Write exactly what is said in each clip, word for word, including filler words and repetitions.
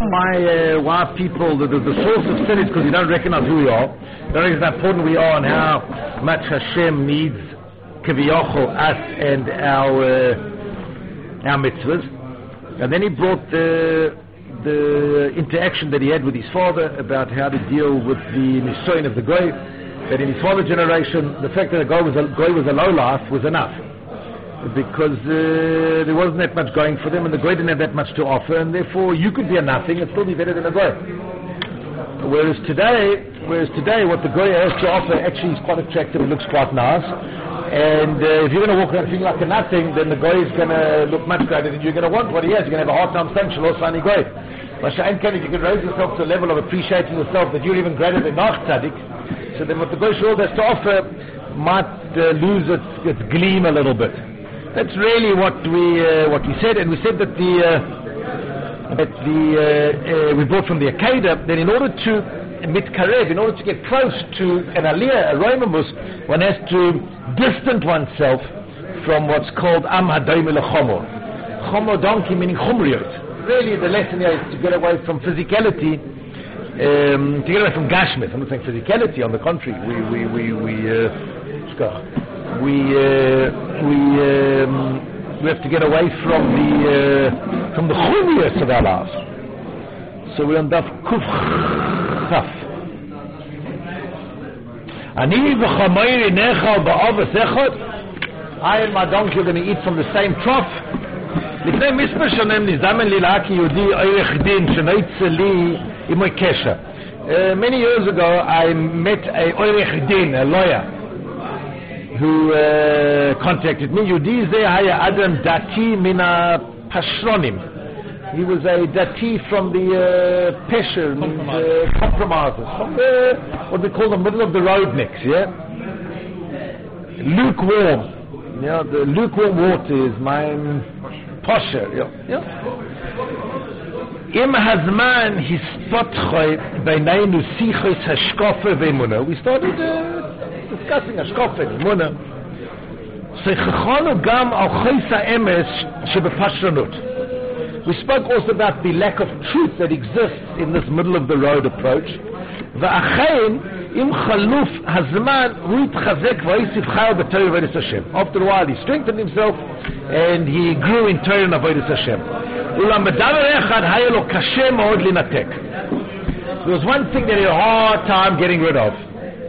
why uh, why people the, the, the source of sin is because you don't recognize who we are, don't recognize how important we are, and how much Hashem needs kaviyachol us and our uh, our mitzvahs. And then he brought the the interaction that he had with his father about how to deal with the nisoyin of the goy. That in his father's generation, the fact that a goy was a goy was a low life was enough, because uh, there wasn't that much going for them, and the goy didn't have that much to offer, and therefore you could be a nothing and still be better than a goy. Whereas today, whereas today, what the goy has to offer actually is quite attractive. It looks quite nice. And uh, if you're going to walk around feeling like a nothing, then the guy is going to look much greater than you're going to want what he has. You're going to have a hard time saying Shalom Sani Goy. Masha'en Ken, if you can raise yourself to a level of appreciating yourself that you're even greater than Nach Tzaddik, so then what the Goy Shul has to offer might uh, lose its, its gleam a little bit. That's really what we uh, what we said, and we said that the uh, that the uh, uh, we brought from the Akedah that in order to mitkarev, in order to get close to an aliyah, a roimamus, one has to distance oneself from what's called am hadoim lechomo. Chomo donkey meaning chumriyot. Really, the lesson here is to get away from physicality, um, to get away from gashmith. I'm not saying physicality. On the contrary, we we we we uh, we uh, we um, we have to get away from the uh, from the chumriyot of our lives. So we're on daf kuf chaf. Ani v'chamayri nechal ba'avas echad. I and my donkey are going to eat from the same trough. לפני מספר שנים נזמן לי להקי יהודי עורך דין שנועץ לי עם הקשר. Many years ago I met a עורך דין, a lawyer, who uh, contacted me. יהודי זה היה אדם דתי מן הפשרונים. He was a dati from the uh, pesher, means uh, compromisers, from the, what we call the middle of the roadniks, yeah? Lukewarm. Yeah, the lukewarm water is my posher, yeah. Im hazman hispotchoy beinaynu sichos hashkofe ve'emunah. We started uh, discussing hashkofe and emunah. Seichachonu gam al chos ha'emes shebepashranut. We spoke also about the lack of truth that exists in this middle of the road approach. V'achein im chaluf hazman hu yitchazek v'yisif chayil b'Torah v'avodas Hashem. After a while, he strengthened himself and he grew in Torah and avodas Hashem. Ulam b'davar echad haya lo kashe מאוד linatek. There was one thing that he had a hard time getting rid of.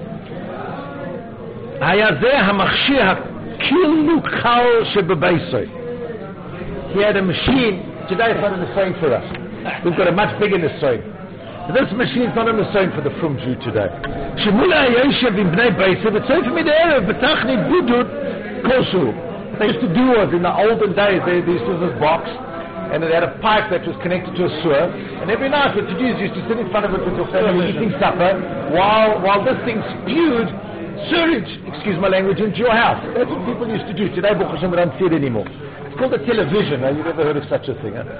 Haya zeh hamachshir hakilnu kal shebebeisoi. He had a machine. Today it's not in the same for us. We've got a much bigger Nisoyin. This machine is not in the same for the Frum Jew today. Shemula Yoshev in Bnei Beisav, it's saying for me the Erev, Betachni Budud Koshu. They used to do was in the olden days, they, they used to have this box, and they had a pipe that was connected to a sewer, and every night what you do is you used to sit in front of it with your family eating supper, while, while this thing spewed sewage, excuse my language, into your house. That's what people used to do. Today, Baruch Hashem, we don't see it anymore. It's called a television. Now, you've never heard of such a thing, huh?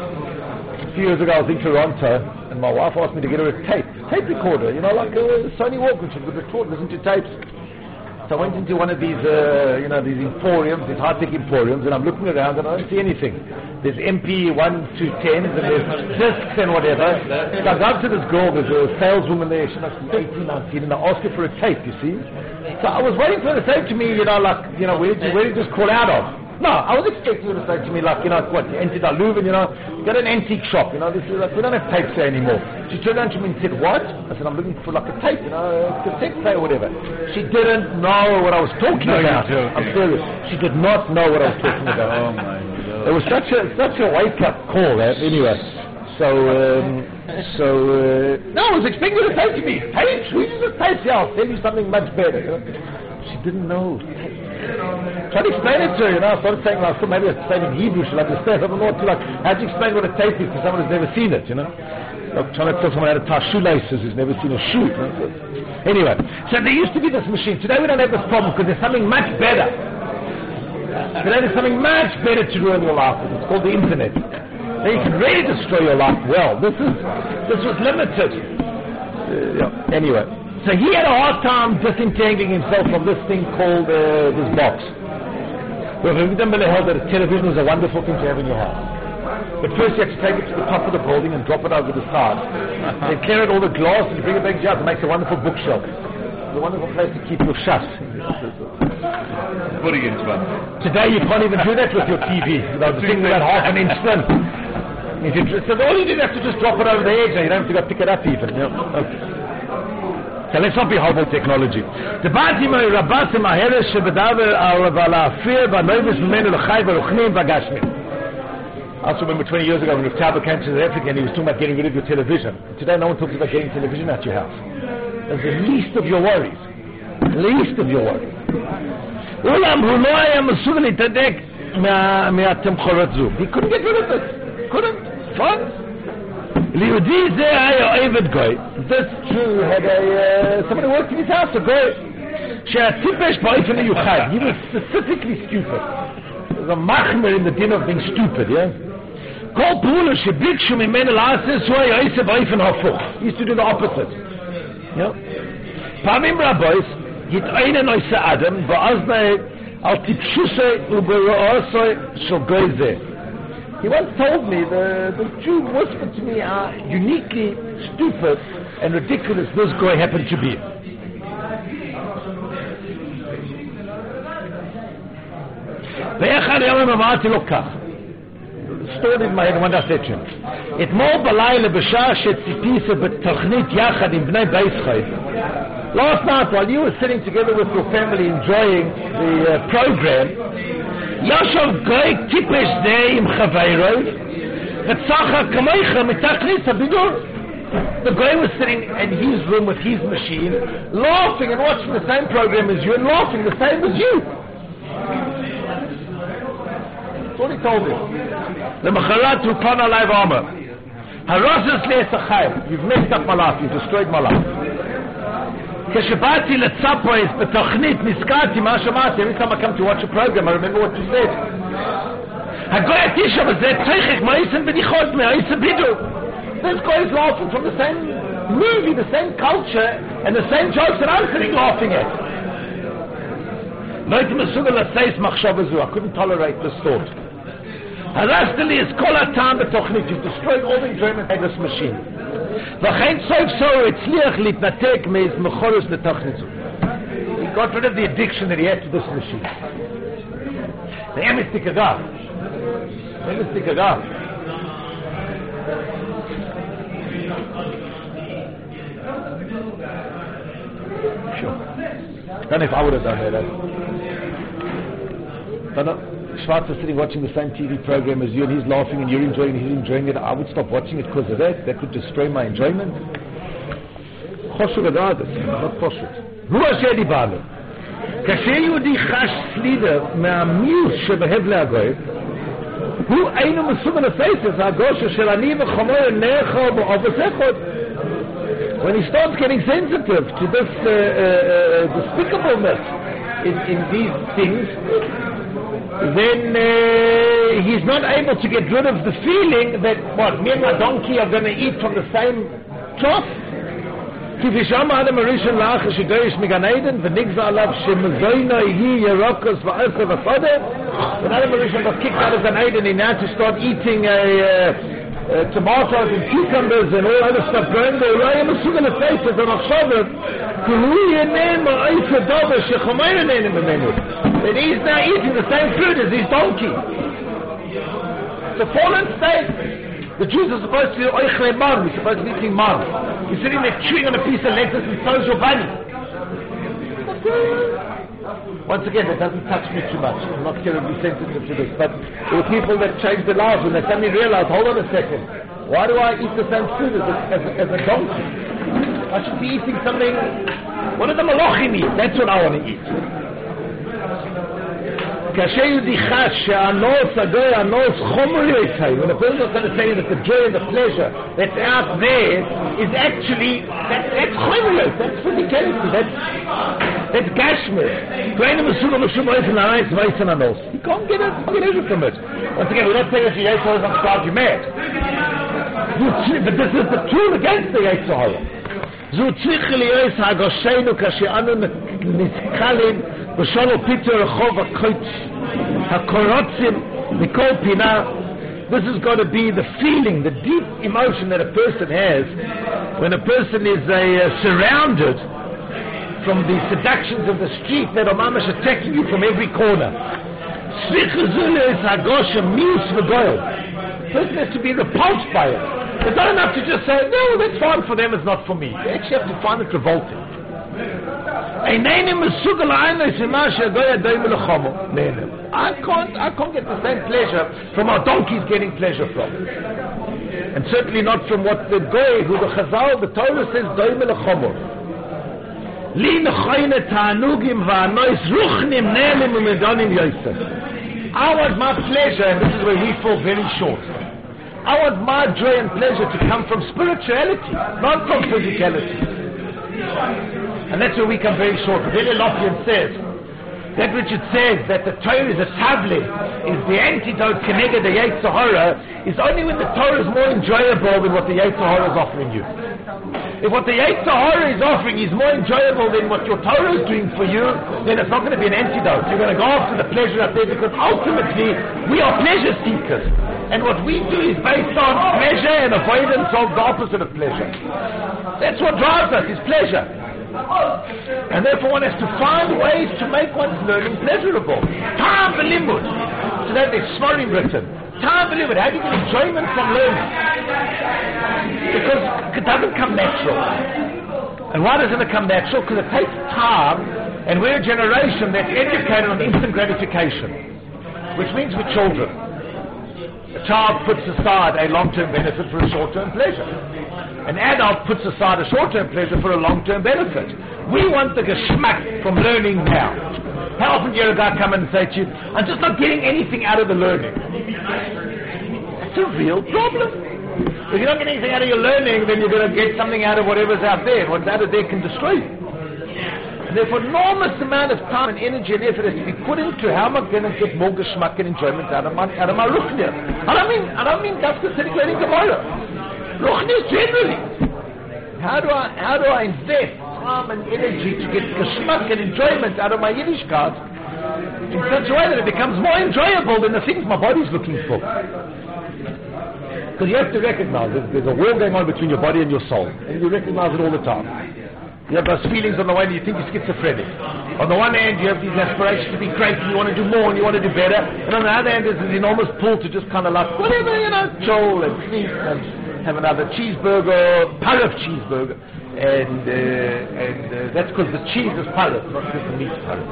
A few years ago, I was in Toronto, and my wife asked me to get her a tape, tape recorder, you know, like a Sony Walkman, she could record, listen to tapes. So I went into one of these, uh, you know, these emporiums, these high-tech emporiums, and I'm looking around and I don't see anything. There's M P one to tens, and there's discs and whatever. So I go up to this girl, there's a saleswoman there, she's like eighteen, nineteen, and I asked her for a tape, you see. So I was waiting for her to say to me, you know, like, you know, where did you, where did you just call out of? No, I was expecting her to say to me, like, you know, what, you entered our Louvre, you know, you got an antique shop, you know, this is like, we don't have tapes there anymore. She turned around to me and said, what? I said, I'm looking for like a tape, you know, a cassette player or whatever. She didn't know what I was talking no, about. I'm serious. She did not know what I was talking about. Oh my God. It was such a, such a wake-up call, that, anyway. So, um, so, uh, no, I was expecting her to say to me, tapes, we use tapes, yeah, I'll tell you something much better. You know? She didn't know. Try to explain it to her, you know. I started saying, like, maybe I explain in Hebrew, she'll understand. I don't know what to, like, how do you explain what a tape is to someone who's never seen it, you know? Like trying to tell someone how to tie shoelaces who's never seen a shoe. You know? Anyway, so there used to be this machine. Today we don't have this problem because there's something much better. Today there's something much better to ruin your life. It's called the internet. Now you can really destroy your life well. This is, this was limited. Uh, yeah. Anyway. So he had a hard time disentangling himself from this thing called uh, this box. Well, we didn't really held that a television was a wonderful thing to have in your house. But first you have to take it to the top of the building and drop it over the side. Then clear out all the glass and you bring it back out. It makes a wonderful bookshelf. It's a wonderful place to keep your shut. Putting into one. Today you can't even do that with your T V. You know, the thing about half an inch thin. If you, so all you do is have to just drop it over the edge and you don't have to go pick it up even. You know? Okay. So let's not be horrible technology. דיברתי עם רבס עם ההרס שבדבר על האפיר והנויבס ממנו לחי ולוחנים והגשמים. I also remember twenty years ago when Taba came to South Africa and he was talking about getting rid of your television. Today no one talks about getting television out your house. That's the least of your worries. Least of your worries. אולם הוא לא היה מסוגל להתהדק מהתמחורת זו. He couldn't get rid of it. Couldn't. Fine. ליהודי זה היה עבד גוי. This Jew had a, uh, somebody worked in his house, a guy. שהטיפש באופן מיוחד. He was specifically stupid. There was a machmer in the din of being stupid, yeah? כל פעולה שביקשו ממנו לעשות, הוא היה עושה באופן הפוך. He used to do the opposite. Yeah? פעמים רבות, התעניין עושה אדם, ואז על טיפשוסי וברעוסי של גוי זה. He once told me, the, the Jew whispered to me how uniquely stupid and ridiculous this guy happened to be. ואחד יום אמרתי לו כך, stored in my head when I said to him, אתמול בלילה בשעה שציפיתי בתוכנית יחד עם בני בית חי, last night while you were sitting together with your family enjoying the uh, program, ישב גוי טיפש זה עם חברו וצחק כמוך מתכניס הבידור. The guy was sitting in his room with his machine laughing and watching the same program as you and laughing the same as you. That's what he told me. למחרת הוא פנה אליי ואומר, הרוסס לי את החיים, you've messed up my life, you've destroyed my life. כשבאתי לצפויס בתוכנית נזכרתי מה שמעתי. Every time I come to watch a program I remember what you said. הגוי התיש אבל זה צחק מהאיסן בדיחות מהאיסן בידו. This guy is laughing from the same movie, the same culture and the same jokes that I'm sitting laughing at. לא הייתי מסוגל לסייס מחשב הזו. I couldn't tolerate this thought. הרסת לי את כל הטעם בתוכנית. You've destroyed all the enjoyment of this machine. וכן סוף סוף הצליח להתנתק מחורס לתוכנית זו. He got rid of the addiction that he had to this machine. זה היה מסתיק אגב. זה היה מסתיק אגב. Sure. I don't know if I would have done that. But no, Schwarzer sitting watching the same T V program as you and he's laughing and you're enjoying it, he's enjoying it. I would stop watching it because of that. That would destroy my enjoyment. חשוב לדעת, not פשוט. הוא אשר דיברנו. כאשר יהודי חש סלידה מהמיוס שבהב להגוי, הוא אינו מסוגל לפייס את הגושה של אני וחמור נאחו באופס אחד. When he starts getting sensitive to this uh, uh, despicableness in, in these things, then uh, he's not able to get rid of the feeling that, what, me and my donkey are going to eat from the same trough? כפי שאמר אדם הראשון לאחר שגויש מגן עדן ונגזר עליו שמזוינו יהי ירוקוס ועשר וסודה. When Adam Rishon was kicked out of Gan Eden, he now to start eating a, uh, uh, tomatoes and cucumbers and all other stuff growing there. לא היה מסוגל לפייס את המחשבת כי הוא ינם העיף הדובר שחומר נהנה ממנו. That he's now eating the same food as his donkey. It's a fallen state. The Jews are supposed to be oichle man, we're supposed to be eating man. You're sitting there chewing on a piece of lettuce and so's your bunny. Once again, that doesn't touch me too much. I'm not terribly sensitive to this, but there were people that changed their lives when they suddenly realized, hold on a second, why do I eat the same food as a, as a, as a donkey? I should be eating something, what do the Malachim eat? That's what I want to eat. כאשר יהודי חש שהנוס הגוי, הנוס חומר יצאי, when a person is going to say that the joy and the pleasure that's out there is actually, that, that's chomer, that's physicality, that's, that's gashmis. Kleine Mesula Meshum Oif and Arais Weiss and Anos. You can't get it, get it from it. Once again, we're not saying that the Yetzirah is not start you mad. But this is the tool against the Yetzirah. זו צריך להיות הגושנו כאשר אנו נתקלים בשולו פיתו רחוב הקורוצים מכל פינה This has got to be the feeling, the deep emotion that a person has when a person is uh, surrounded from the seductions of the street that are mamash attacking you from every corner. The person has to be repulsed by it. It's not enough to just say, no, that's fine for them, it's not for me. You actually have to find it revolting. I can't, I can't get the same pleasure from our donkeys getting pleasure from. And certainly not from what the goy, who the Chazal, the Torah says, doim el-chomor. Li nechoyne ta'anugim va'anois ruchnim ne'elim u'medonim yosef. I want my pleasure, and this is where we fall very short. I want my joy and pleasure to come from spirituality, not from physicality. And that's where we come very short. Veli Lopian says, that which it says that the Torah is a tablet, is the antidote connected the Yetzer Hara, is only when the Torah is more enjoyable than what the Yetzer Hara is offering you. If what the Yetzer Hara is offering is more enjoyable than what your Torah is doing for you, then it's not going to be an antidote. You're going to go after the pleasure out there, because ultimately we are pleasure seekers. And what we do is based on pleasure and avoidance of the opposite of pleasure. That's what drives us, is pleasure. And therefore one has to find ways to make one's learning pleasurable. Time for limud. So that there's Svarim written. Time for limud. How do you get enjoyment from learning? Because it doesn't come natural. And why doesn't it come natural? Because it takes time, and we're a generation that's educated on instant gratification, which means we're children. A child puts aside a long-term benefit for a short-term pleasure. An adult puts aside a short-term pleasure for a long-term benefit. We want the geschmack from learning now. How often do you hear a guy come in and say to you, I'm just not getting anything out of the learning? That's a real problem. If you're not getting anything out of your learning, then you're going to get something out of whatever's out there. What's out of there can destroy you. And therefore, enormous amount of time and energy and effort has to be put into how am I going to get more geschmack and enjoyment out of my out of my ruchnia. I don't mean I don't mean that's the sitting learning tomorrow. Ruchnia generally. How do I how do I invest time and energy to get geschmack and enjoyment out of my Yiddishkeit in such a way that it becomes more enjoyable than the things my body's looking for? Because you have to recognize that there's a war going on between your body and your soul, and you recognize it all the time. You have those feelings on the one hand, you think you're schizophrenic. On the one hand, you have these aspirations to be great, and you want to do more, and you want to do better. And on the other hand, there's this enormous pull to just kind of like, whatever, you know, chill and sleep and have another cheeseburger, parrot cheeseburger. And, uh, and uh, that's because the cheese is parrot, not because the meat is parrot.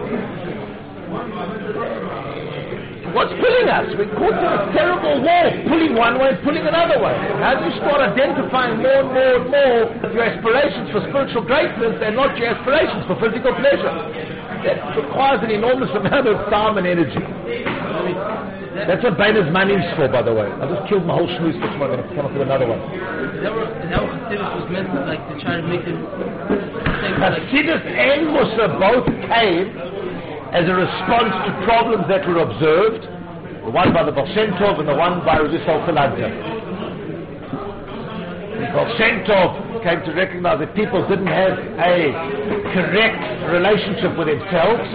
What's pulling us? We're caught in a terrible war, pulling one way, pulling another way. How do you start identifying more and more and more your aspirations for spiritual greatness and not your aspirations for physical pleasure? That requires an enormous amount of time and energy. That's what Bainer's money is for, by the way. I just killed my whole shmooze for tomorrow. I'm going to come up with another one. Is that what Chassidus was meant to, like, to try to make him... Chassidus and Musa both came as a response to problems that were observed, the one by the Baal Shem Tov and the one by Rabbi Yisrael Salanter. The Baal Shem Tov came to recognize that people didn't have a correct relationship with themselves.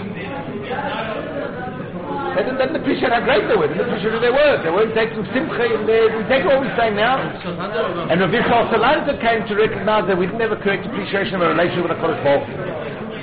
They didn't, didn't appreciate how great they were, they didn't appreciate who they were. They weren't taking simcha in there. We take what we're saying now. And Rabbi Yisrael Salanter came to recognize that we didn't have a correct appreciation of a relationship with a Kodesh Baruch Hu.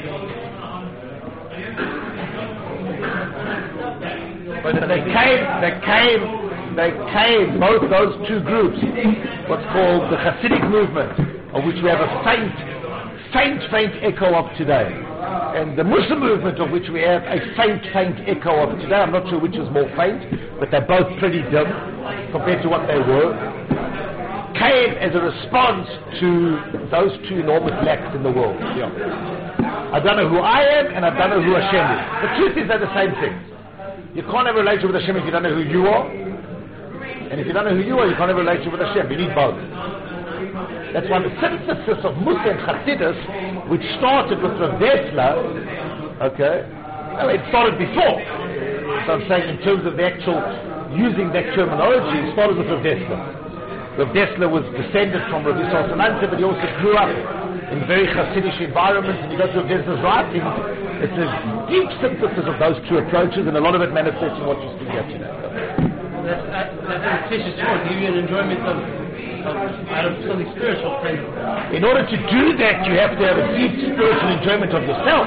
They came, they came, they came, both those two groups, what's called the Hasidic movement, of which we have a faint, faint, faint echo of today. And the Muslim movement, of which we have a faint, faint echo of today. I'm not sure which is more faint, but they're both pretty dim compared to what they were. Came as a response to those two enormous lacks in the world. Yeah. I don't know who I am, and I don't know who Hashem is. The truth is they're the same thing. You can't have a relationship with Hashem if you don't know who you are. And if you don't know who you are, you can't have a relationship with Hashem. You need both. That's why the synthesis of Muslim Chassidus, which started with Rav Dessler, okay, well, it started before. So I'm saying in terms of the actual using that terminology, it started with Rav Dessler. Rav Dessler was descended from Rav Yisrael Salanter, but he also grew up in very Hasidic environments, and you go to Rav Dessler's writings, it's a deep synthesis of those two approaches, and a lot of it manifests in what you see here today. That's uh, that's a fictitious sport. Give you an enjoyment of, of out of something spiritual. Kind of. In order to do that, you have to have a deep spiritual enjoyment of yourself.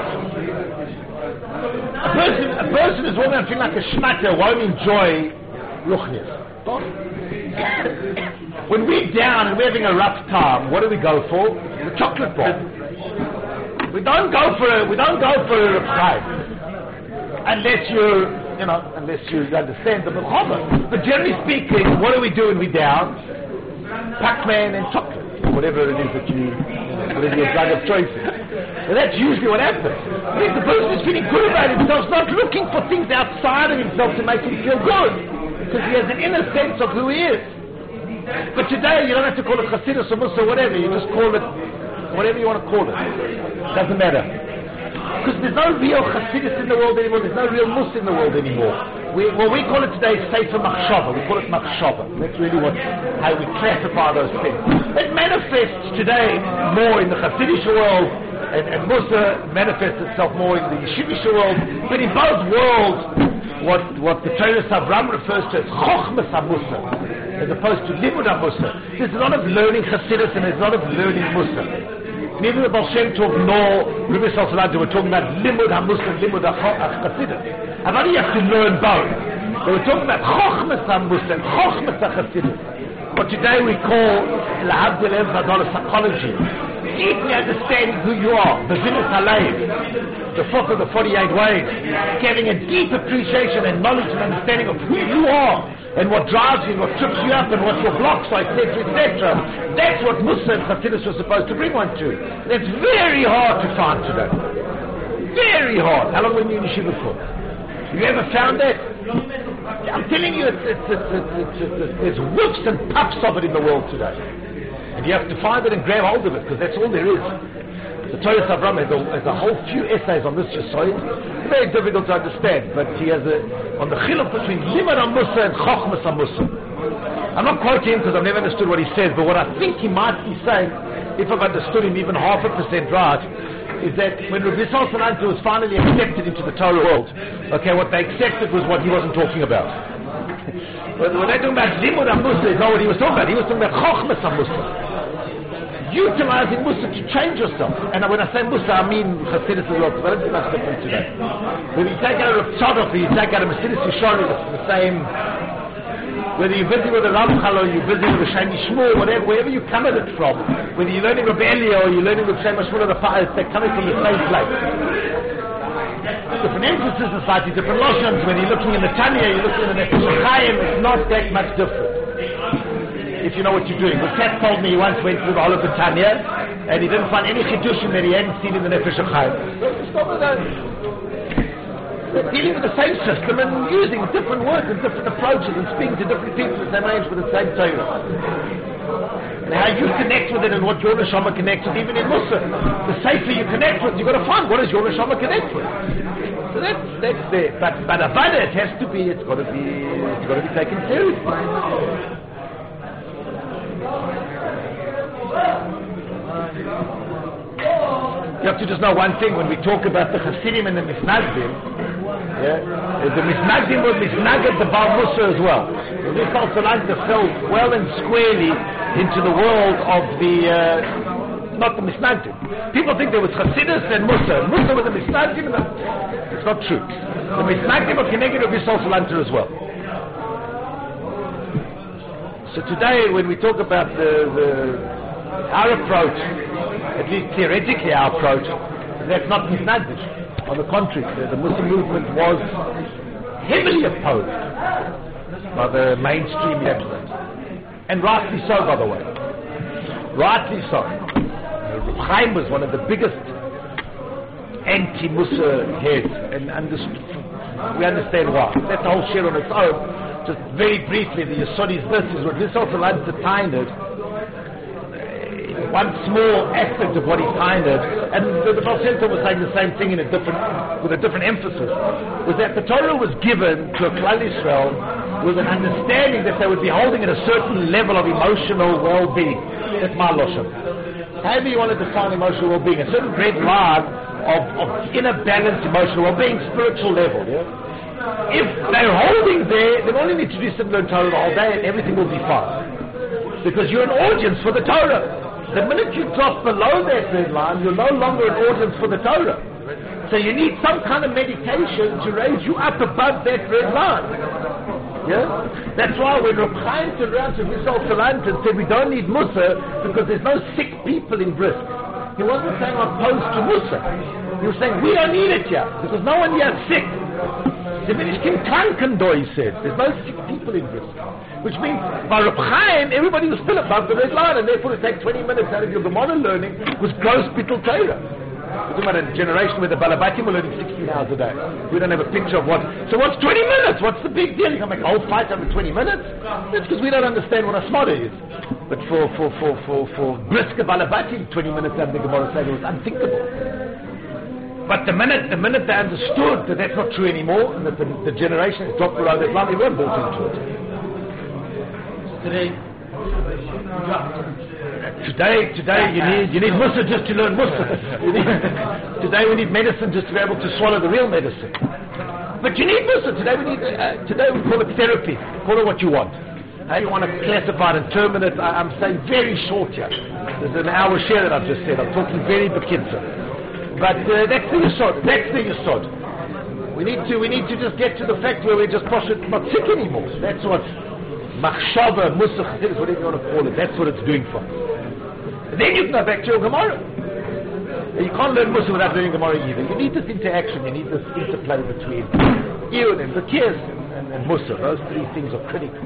A person, a person is walking around feeling like a schmatter won't enjoy ruchnius. When we're down and we're having a rough time, what do we go for? The chocolate bar. We don't go for a, we don't go for a reb unless you're, you know, unless you understand the Melchama. But generally speaking, what do we do when we're down? Pac-Man and chocolate, whatever it is that you, whatever your drug of choice is. And that's usually what happens. I think the person is feeling good about himself, not looking for things outside of himself to make him feel good, because he has an inner sense of who he is. But today, you don't have to call it Chassidus or Musa or whatever, you just call it whatever you want to call it. Doesn't matter. Because there's no real Chassidus in the world anymore, there's no real Musa in the world anymore. We, what we call it today is Sefer Machshava. We call it Machshava. That's really what, how we classify those things. It manifests today more in the Chassidish world, and, and Musa manifests itself more in the Yeshivish world. But in both worlds, what, what the Torah Savram refers to as Chochmas HaMusa, as opposed to Limud HaMusa. There's a lot of learning Chassidus and there's a lot of learning Musa. Neither the Baal Shem Tov nor Rabbi Salsaladze were talking about Limud HaMusa and Limud HaChassidus. And only you have to learn both. They were talking about Chochmas HaMusa and Chochmas HaChassidus. What today we call L'Havdil Em Vadol psychology. Deeply understanding who you are, the Bezinus Halayim, the fourth of the forty-eight ways, getting a deep appreciation and knowledge and understanding of who you are, and what drives you, and what trips you up, and what your blocks are, et cetera, et cetera. That's what Musa and Chassidus were supposed to bring one to. That's very hard to find today. Very hard. How long were you in yeshiva for? Have you ever found that? I'm telling you, it's, it's, it's, it's, it's, it's, there's whiffs and puffs of it in the world today. And you have to find it and grab hold of it, because that's all there is. The Torah Savram has a, has a whole few essays on this Yesod. Very difficult to understand, but he has a, on the chiluk between Limud HaMusa and Chochmas HaMusa. I'm not quoting him because I've never understood what he says, but what I think he might be saying, if I've understood him even half a percent right, is that when Rabbi Salsaladze was finally accepted into the Torah world, okay, what they accepted was what he wasn't talking about. When they're talking about Limud HaMusa, is not what he was talking about. He was talking about Chochmas HaMusa. Utilizing Musa to change yourself. And when I say Musa, I mean Chassidus as well, because I don't think that's different today. When you take out a Tzadok, you take out a Mercedes Yishori, it's the same. Whether you're busy with a Ramchal or you're busy with a Shani Shmuel, whatever, wherever you come at it from, whether you're learning with Elia or you're learning with Shema Shmuel or the Pa'al, they're coming from the same place. Different emphasis, slightly different lotions. When you're looking in the Tanya, you're looking in the Nefesh HaChaim, it's not that much different. If you know what you're doing. But Kat told me he once went through the whole of the Tanya, and he didn't find any chidushim that he hadn't seen in the Nefesh HaChaim. Stop with that. They're dealing with the same system and using different words and different approaches and speaking to different people the same age with the same Torah. And how you connect with it and what your neshama connects with, even in Musa. The safer you connect with, you've got to find what does your neshama connect with. So that's that's there. But but about it has to be. It's got to be. It's got to be taken seriously. You have to just know one thing when we talk about the Hasidim and the Misnagdim. Yeah, the Misnagdim were Misnagd the Baal Musa as well. This Salsaladze fell well and squarely into the world of the uh, not the Misnagdim. People think there was Hasidus and Musa. Musa was a Misnagdim. It's not true. The Misnagdim are connected with Salsaladze as well. So today, when we talk about the, the our approach, at least theoretically our approach, that's not Misnagdish. On the contrary, the, the Muslim movement was heavily opposed by the mainstream establishment, and rightly so, by the way. Rightly so. Reb Chaim was one of the biggest anti-Musa heads, and understood, we understand why. That's the whole share on its own. Just very briefly, the Yesodis, this is what this also led to Tainid. One small aspect of what he pioneered, and the, the Baal Shem Tov was saying the same thing in a different, with a different emphasis, was that the Torah was given to a Klal Yisrael with an understanding that they would be holding at a certain level of emotional well-being. That's my loshon. However you want to define emotional well-being, a certain great line of, of inner balanced emotional well-being, spiritual level. Yeah? If they're holding there, then all you need to do is sit and learn Torah the whole day and everything will be fine. Because you're an audience for the Torah. The minute you drop below that red line, you're no longer an audience for the Torah. So you need some kind of meditation to raise you up above that red line. Yeah? That's why when Reb Chaim turned around to Missal Salant and said we don't need Musa because there's no sick people in Brisk, he wasn't saying opposed to Musa. He was saying we don't need it here because no one here is sick. The Minishkim Krankendoy, he said. There's no sick people in Brisk. Which means by Reb Chaim, everybody was still above the red line and therefore it take twenty minutes out of your Gemara learning was gross bittul Torah. We're talking about a generation where the Balabatim are learning sixteen hours a day. We don't have a picture of what. So what's twenty minutes? What's the big deal? You can make a whole fight over twenty minutes? That's because we don't understand what a smara is. But for for for for for brisker Balabatim, twenty minutes out of the Gemara Seder was unthinkable. But the minute the minute they understood that that's not true anymore, and that the, the generation has dropped below that line, they weren't bought into it. Today, Today, today you need you need Musa just to learn Musa. You need, today we need medicine just to be able to swallow the real medicine. But you need Musa. Today we need uh, today we call it therapy. Call it what you want. How you want to classify it and term it. I, I'm saying very short here. There's an hour share that I've just said. I'm talking very bekitzer. But uh, that's the yesod. That's the yesod. We need to we need to just get to the fact where we're just not sick anymore. That's what machshava, Musa, whatever you want to call it. That's what it's doing for us. And then you can go back to your Gemara. And you can't learn Musa without learning Gemara either. You need this interaction, you need this interplay between Iyun and Bakir and, and Musa. Those three things are critical.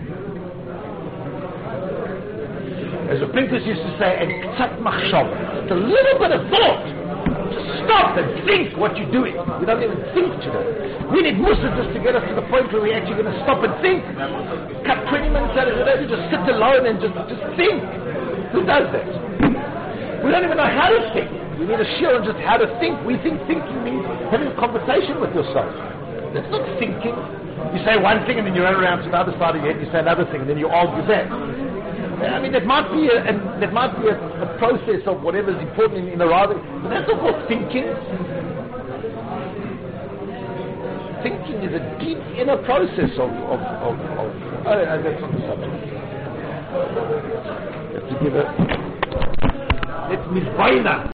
As the Pinkus used to say, and k'tzat machshava. It's a little bit of thought. Just stop and think what you're doing. We don't even think today. We need Musa just to get us to the point where we're actually going to stop and think. Cut twenty minutes out of the day to just sit alone and just, just think. Who does that? We don't even know how to think. We need a shiur on just how to think. We think thinking means having a conversation with yourself. That's not thinking. You say one thing and then you run around to the other side of your head, you say another thing and then you argue that. I mean, that might be a, and that might be a, a process of whatever is important in, in a rather, but that's not called thinking. Thinking is a deep inner process of, of, of, of oh, oh, that's not the subject. You have to give a, let's misbaina.